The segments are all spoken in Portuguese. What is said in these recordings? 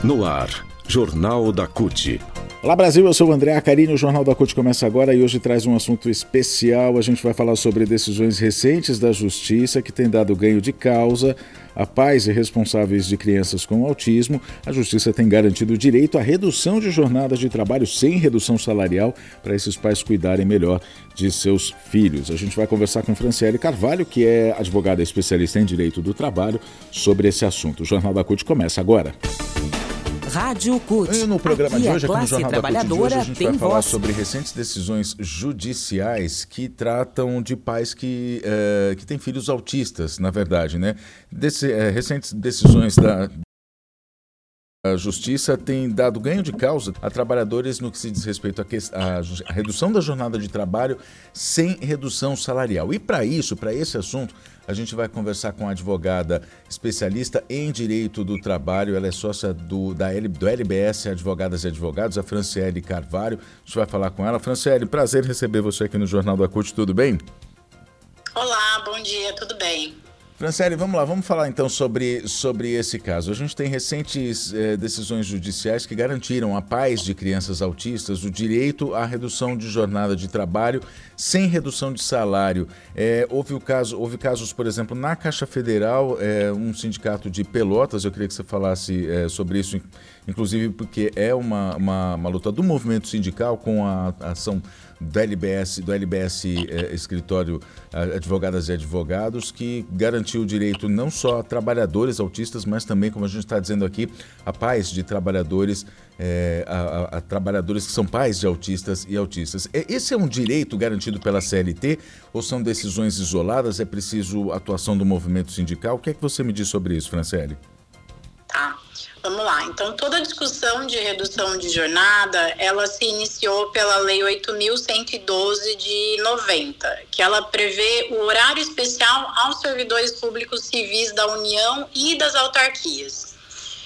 No ar, Jornal da CUT. Olá Brasil, eu sou o André Acarini, o Jornal da CUT começa agora e hoje traz um assunto especial. A gente vai falar sobre decisões recentes da Justiça que têm dado ganho de causa a pais e responsáveis de crianças com autismo. A Justiça tem garantido o direito à redução de jornadas de trabalho sem redução salarial para esses pais cuidarem melhor de seus filhos. A gente vai conversar com Franciele Carvalho, que é advogada especialista em direito do trabalho, sobre esse assunto. O Jornal da CUT começa agora. Rádio CUT. E no programa de hoje, aqui no Jornal da CUT de hoje, a gente vai falar sobre recentes decisões judiciais que tratam de pais que têm filhos autistas, na verdade, né? Recentes decisões a Justiça tem dado ganho de causa a trabalhadores no que se diz respeito à redução da jornada de trabalho sem redução salarial. E para esse assunto, a gente vai conversar com a advogada especialista em direito do trabalho. Ela é sócia do LBS Advogadas e Advogados, a Franciele Carvalho. A gente vai falar com ela. Franciele, prazer receber você aqui no Jornal da CUT, tudo bem? Olá, bom dia, tudo bem? Franciele, vamos lá, vamos falar então sobre esse caso. A gente tem recentes decisões judiciais que garantiram a pais de crianças autistas o direito à redução de jornada de trabalho sem redução de salário. Houve casos, por exemplo, na Caixa Federal, um sindicato de Pelotas, eu queria que você falasse sobre isso, inclusive porque é uma luta do movimento sindical com a ação do LBS Escritório Advogadas e Advogados, que garantiu o direito não só a trabalhadores autistas, mas também, como a gente está dizendo aqui, a pais de trabalhadores, a trabalhadores que são pais de autistas e autistas. Esse é um direito garantido pela CLT ou são decisões isoladas? É preciso atuação do movimento sindical? O que é que você me diz sobre isso, Franciele? Tá. Vamos lá, então toda a discussão de redução de jornada, ela se iniciou pela Lei 8.112 de 90, que ela prevê o horário especial aos servidores públicos civis da União e das autarquias.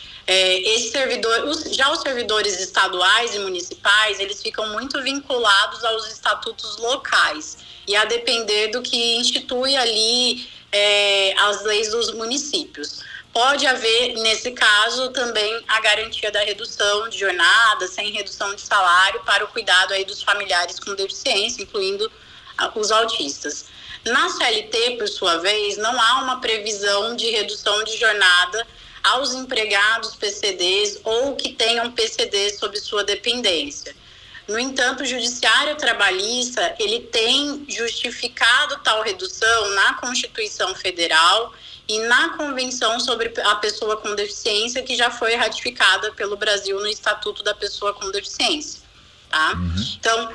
Já os servidores estaduais e municipais, eles ficam muito vinculados aos estatutos locais e a depender do que institui ali as leis dos municípios. Pode haver, nesse caso, também a garantia da redução de jornada, sem redução de salário, para o cuidado aí dos familiares com deficiência, incluindo os autistas. Na CLT, por sua vez, não há uma previsão de redução de jornada aos empregados PCDs ou que tenham PCDs sob sua dependência. No entanto, o Judiciário Trabalhista, ele tem justificado tal redução na Constituição Federal e na Convenção sobre a Pessoa com Deficiência, que já foi ratificada pelo Brasil no Estatuto da Pessoa com Deficiência. Tá? Então,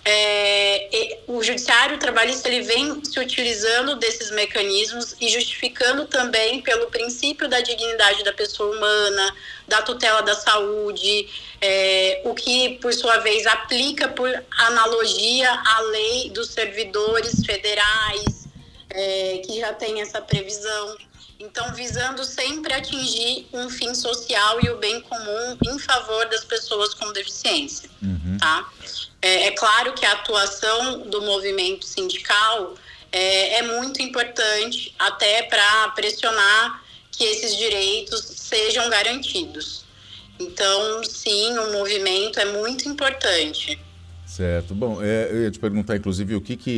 o Judiciário Trabalhista ele vem se utilizando desses mecanismos e justificando também pelo princípio da dignidade da pessoa humana, da tutela da saúde, o que, por sua vez, aplica por analogia à lei dos servidores federais, que já tem essa previsão. Então, visando sempre atingir um fim social e o bem comum em favor das pessoas com deficiência. Tá? É claro que a atuação do movimento sindical é muito importante até para pressionar que esses direitos sejam garantidos. Então, sim, o movimento é muito importante. Certo. Bom, eu ia te perguntar, inclusive,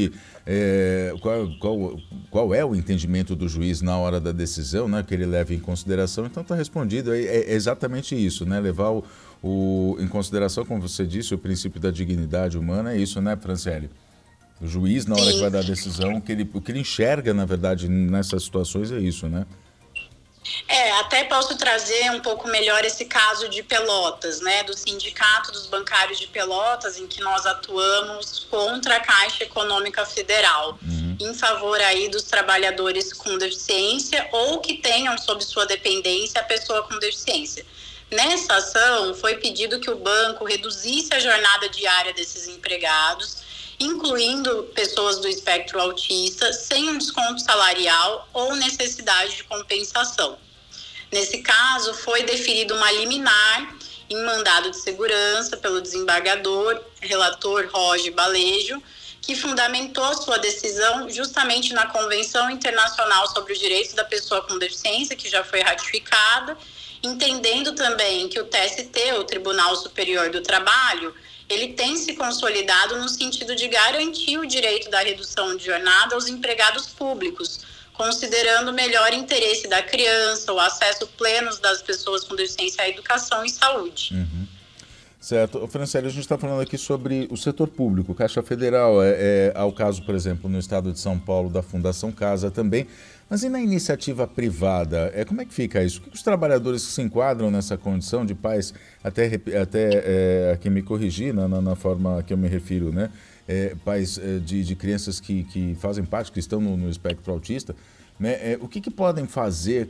qual é o entendimento do juiz na hora da decisão, né, que ele leva em consideração. Então está respondido, é exatamente isso, né, levar em consideração, como você disse, o princípio da dignidade humana, é isso, né, Franciele? O juiz, na hora que vai dar a decisão, o que ele enxerga, na verdade, nessas situações é isso, né? Até posso trazer um pouco melhor esse caso de Pelotas, né, do Sindicato dos Bancários de Pelotas, em que nós atuamos contra a Caixa Econômica Federal, em favor aí dos trabalhadores com deficiência ou que tenham sob sua dependência a pessoa com deficiência. Nessa ação, foi pedido que o banco reduzisse a jornada diária desses empregados, incluindo pessoas do espectro autista, sem um desconto salarial ou necessidade de compensação. Nesse caso, foi deferida uma liminar em mandado de segurança pelo desembargador, relator Roger Balejo, que fundamentou sua decisão justamente na Convenção Internacional sobre os Direitos da Pessoa com Deficiência, que já foi ratificada, entendendo também que o TST, o Tribunal Superior do Trabalho, ele tem se consolidado no sentido de garantir o direito da redução de jornada aos empregados públicos, considerando o melhor interesse da criança, o acesso pleno das pessoas com deficiência à educação e saúde. Certo. Franciele, a gente está falando aqui sobre o setor público, Caixa Federal, há o caso, por exemplo, no estado de São Paulo, da Fundação Casa também, mas e na iniciativa privada, como é que fica isso? O que os trabalhadores que se enquadram nessa condição de pais, até aqui me corrigir na forma que eu me refiro, né? Pais de crianças que fazem parte, que estão no espectro autista, né? O que podem fazer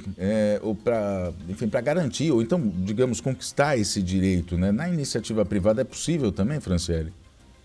para garantir, ou então, digamos, conquistar esse direito, né? Na iniciativa privada é possível também, Franciele?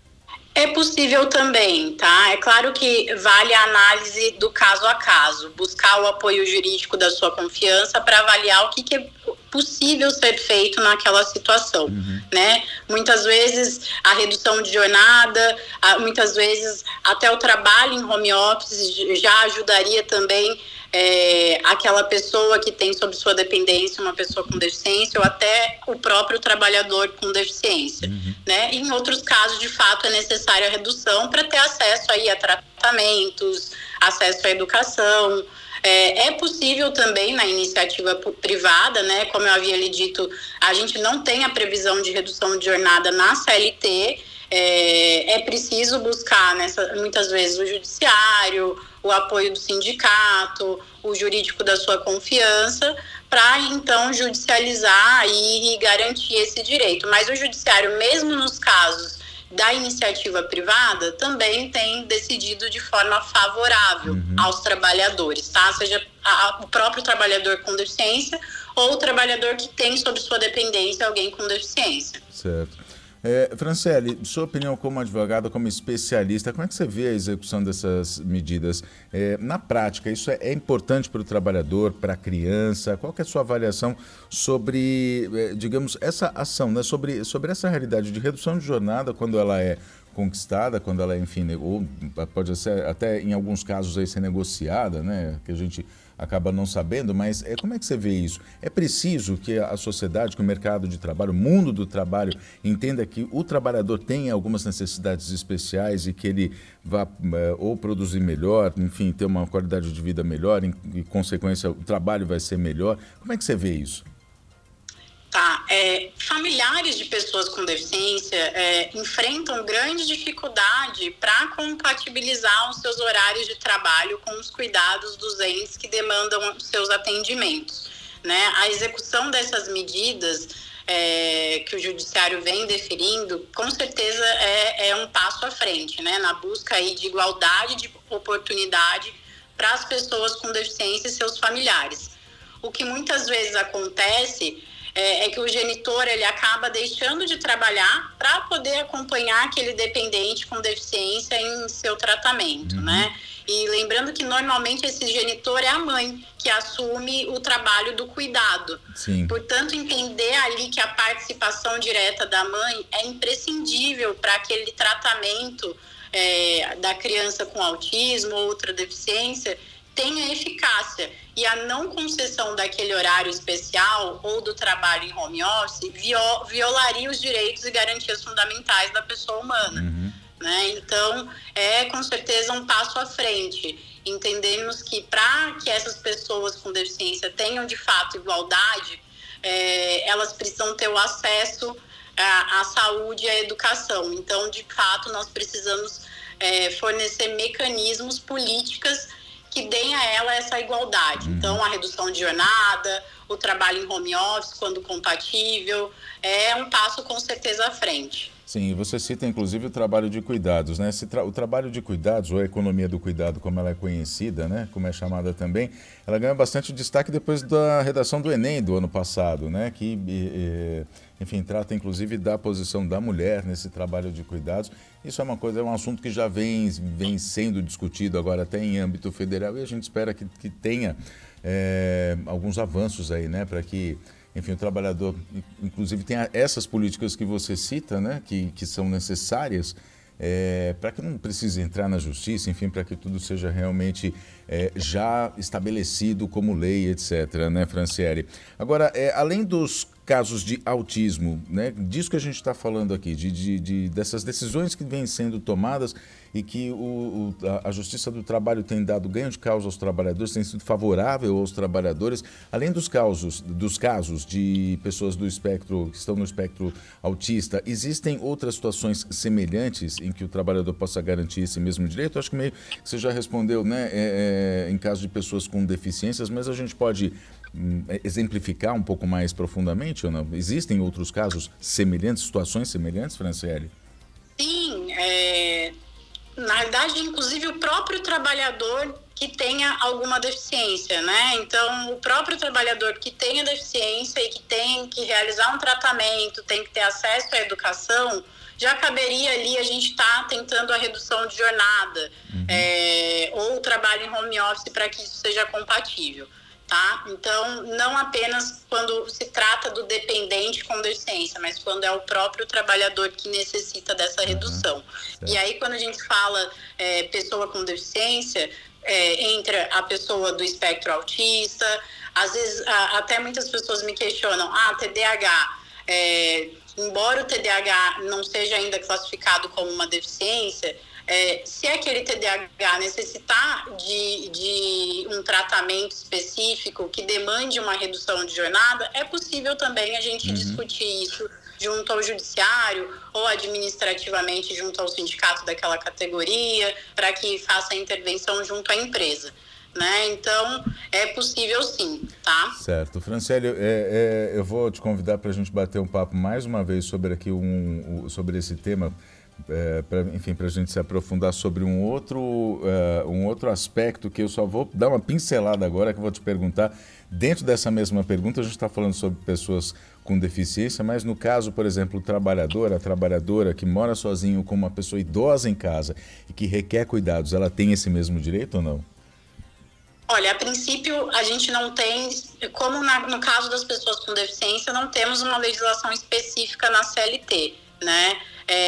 É possível também, tá? É claro que vale a análise do caso a caso, buscar o apoio jurídico da sua confiança para avaliar o que é possível ser feito naquela situação, né? Muitas vezes a redução de jornada, muitas vezes até o trabalho em home office já ajudaria também aquela pessoa que tem sob sua dependência uma pessoa com deficiência ou até o próprio trabalhador com deficiência, né? Em outros casos, de fato, é necessária a redução para ter acesso aí a tratamentos, acesso à educação. É possível também na iniciativa privada, né? Como eu havia lhe dito, a gente não tem a previsão de redução de jornada na CLT. É preciso buscar, muitas vezes, o judiciário, o apoio do sindicato, o jurídico da sua confiança, para então judicializar e garantir esse direito. Mas o judiciário, mesmo nos casos da iniciativa privada, também tem decidido de forma favorável aos trabalhadores, tá? Seja o próprio trabalhador com deficiência ou o trabalhador que tem sob sua dependência alguém com deficiência. Certo. Franciele, sua opinião como advogada, como especialista, como é que você vê a execução dessas medidas? Na prática, isso é importante para o trabalhador, para a criança? Qual que é a sua avaliação sobre, digamos, essa ação, né? Sobre essa realidade de redução de jornada quando ela é conquistada, quando ela é, enfim, ou pode ser até em alguns casos aí ser negociada, né? Que a gente acaba não sabendo, mas como é que você vê isso? É preciso que a sociedade, que o mercado de trabalho, o mundo do trabalho, entenda que o trabalhador tem algumas necessidades especiais e que ele vá ou produzir melhor, enfim, ter uma qualidade de vida melhor, em consequência o trabalho vai ser melhor. Como é que você vê isso? Tá, familiares de pessoas com deficiência enfrentam grande dificuldade para compatibilizar os seus horários de trabalho com os cuidados dos entes que demandam os seus atendimentos, né? A execução dessas medidas que o judiciário vem deferindo, com certeza é um passo à frente, né? Na busca aí de igualdade de oportunidade para as pessoas com deficiência e seus familiares. O que muitas vezes acontece é que o genitor ele acaba deixando de trabalhar para poder acompanhar aquele dependente com deficiência em seu tratamento, né? E lembrando que normalmente esse genitor é a mãe que assume o trabalho do cuidado. Sim. Portanto, entender ali que a participação direta da mãe é imprescindível para aquele tratamento da criança com autismo ou outra deficiência tenha eficácia. E a não concessão daquele horário especial ou do trabalho em home office violaria os direitos e garantias fundamentais da pessoa humana. Né? Então, com certeza um passo à frente. Entendemos que para que essas pessoas com deficiência tenham de fato igualdade, elas precisam ter o acesso à saúde e à educação. Então, de fato, nós precisamos fornecer mecanismos, políticas que deem a ela essa igualdade. Então, a redução de jornada, o trabalho em home office, quando compatível, é um passo com certeza à frente. Sim, você cita inclusive o trabalho de cuidados, né? O trabalho de cuidados, ou a economia do cuidado, como ela é conhecida, né? Como é chamada também, ela ganha bastante destaque depois da redação do Enem do ano passado, né? Que, enfim, trata inclusive da posição da mulher nesse trabalho de cuidados. Isso é um assunto que já vem sendo discutido agora até em âmbito federal e a gente espera que tenha alguns avanços aí, né? Para que, enfim, o trabalhador, inclusive, tenha essas políticas que você cita, né? Que são necessárias para que não precise entrar na justiça, enfim, para que tudo seja realmente já estabelecido como lei, etc., né, Franciele? Agora, além dos casos de autismo, né, disso que a gente está falando aqui, dessas decisões que vêm sendo tomadas e que a Justiça do Trabalho tem dado ganho de causa aos trabalhadores, tem sido favorável aos trabalhadores, além dos casos de pessoas do espectro, que estão no espectro autista, existem outras situações semelhantes em que o trabalhador possa garantir esse mesmo direito? Eu acho que meio que você já respondeu, né, em caso de pessoas com deficiências, mas a gente pode exemplificar um pouco mais profundamente ou não? Existem outros casos semelhantes, situações semelhantes, Franciele? Sim, na verdade, inclusive o próprio trabalhador que tenha alguma deficiência, né? Então, o próprio trabalhador que tenha deficiência e que tem que realizar um tratamento, tem que ter acesso à educação, já caberia ali a gente estar tentando a redução de jornada, ou o trabalho em home office para que isso seja compatível. Tá? Então, não apenas quando se trata do dependente com deficiência, mas quando é o próprio trabalhador que necessita dessa redução. E aí, quando a gente fala pessoa com deficiência, entra a pessoa do espectro autista, às vezes até muitas pessoas me questionam, TDAH, embora o TDAH não seja ainda classificado como uma deficiência, se aquele TDAH necessitar de um tratamento específico que demande uma redução de jornada, é possível também a gente discutir isso junto ao judiciário ou administrativamente junto ao sindicato daquela categoria, para que faça a intervenção junto à empresa. Né? Então, é possível sim, tá? Certo. Franciele, eu vou te convidar para a gente bater um papo mais uma vez sobre, sobre esse tema, para a gente se aprofundar sobre um outro aspecto que eu só vou dar uma pincelada agora, que eu vou te perguntar. Dentro dessa mesma pergunta, a gente está falando sobre pessoas com deficiência, mas no caso, por exemplo, a trabalhadora que mora sozinho com uma pessoa idosa em casa e que requer cuidados, ela tem esse mesmo direito ou não? Olha, a princípio a gente não tem, como no caso das pessoas com deficiência, não temos uma legislação específica na CLT, né?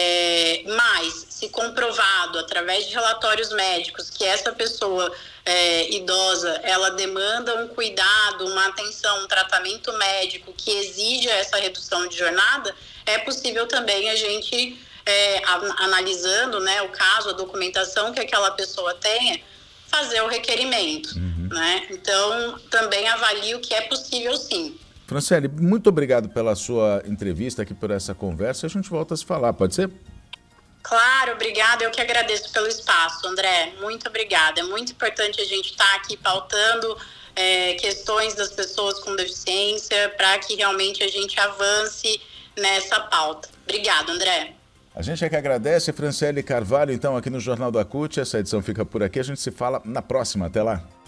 Mas, se comprovado através de relatórios médicos que essa pessoa idosa, ela demanda um cuidado, uma atenção, um tratamento médico que exija essa redução de jornada, é possível também a gente, analisando, né, o caso, a documentação que aquela pessoa tenha, fazer o requerimento, né? Então, também avalio que é possível sim. Franciele, muito obrigado pela sua entrevista aqui, por essa conversa. A gente volta a se falar, pode ser? Claro, obrigada. Eu que agradeço pelo espaço, André. Muito obrigada. É muito importante a gente estar aqui pautando questões das pessoas com deficiência para que realmente a gente avance nessa pauta. Obrigada, André. A gente é que agradece, Franciele Carvalho, então, aqui no Jornal da CUT. Essa edição fica por aqui. A gente se fala na próxima. Até lá.